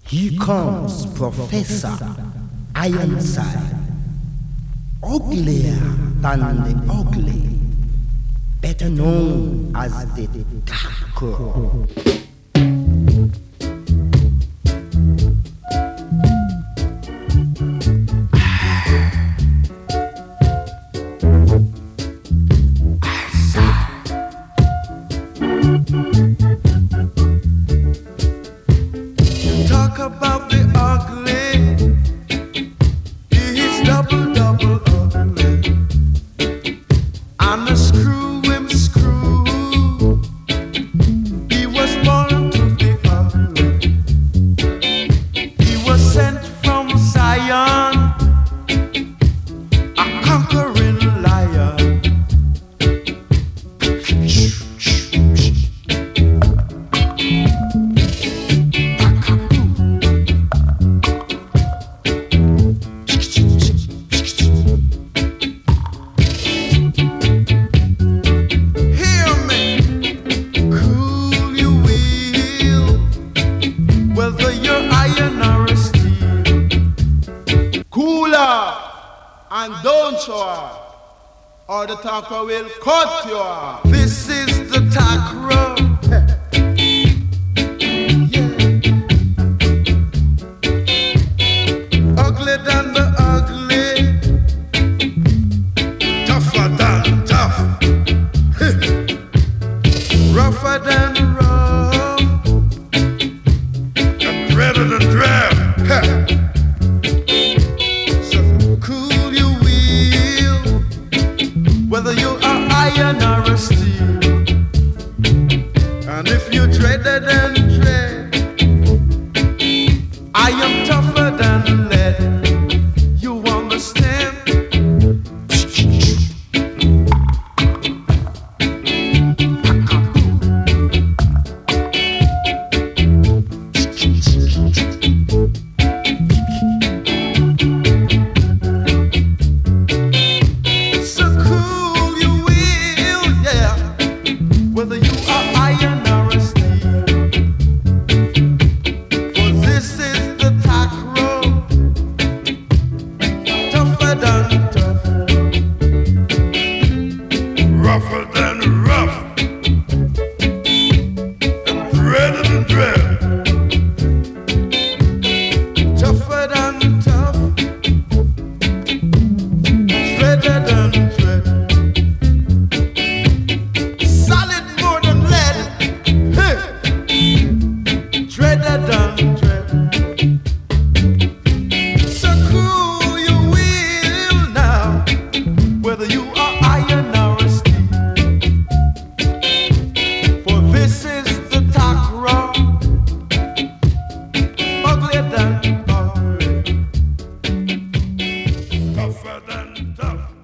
Here comes Professor Ironside, uglier than the ugly, better known as the Taco. Talk about the ugly, he's double ugly. I'm a screw him screw. He was born to be ugly. He was sent from Zion, a conquering lion. Whether you're iron or a steel, cooler and don't show up, or the taco will cut you off. This is the taco. Ugly than the ugly, tougher than tough, rougher than rough, redder than drab. So cool you will, whether you are iron or a steel. And if you dreaded and dread, I am tougher than lead. You understand? Whether you are iron or a steel, for this is the taco, tougher than tough, rougher than rough, and redder than dread, tougher than tough, redder than dread. Dreader than dread. So cool you will now, whether you are iron or a steel. For this is the taco, uglier than ugly, tougher than tough.